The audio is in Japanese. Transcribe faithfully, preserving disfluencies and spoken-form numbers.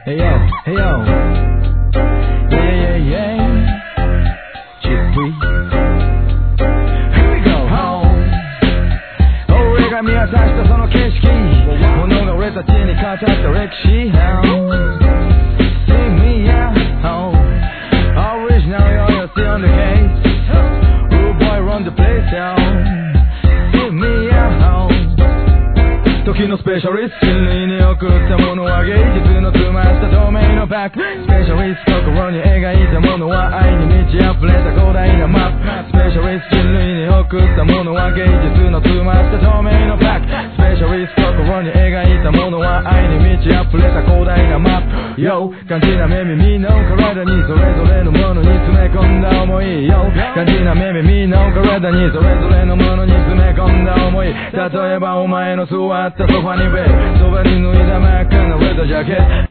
Hey yo, hey yo. Yeah, yeah, yeah. Chippy. Here we go home. 俺が見渡したその景色、物が俺たちに語った歴史。See me at home. Original, you're still on the case. Rude boy, run the place down. See me at home. 時のスペシャリスト、人類に送ったものは芸術の詰まった透明のパック。スペシャリスト、心に描いたものは愛に満ち溢れた広大なマップ。スペシャリスト、人類に送ったものは芸術の詰まった透明のパック。スペシャリスト、心に描いたものは愛に満ち溢れた広大なマップ。Yo、肝心な目耳の体にそれぞれのものに詰め込んだ思い。Yo、肝心な目耳の体にそれぞれのものに詰め込んだ思い。例えばお前の座ったソファにベッド、そばに脱いだ真っ赤なウェザージャケット。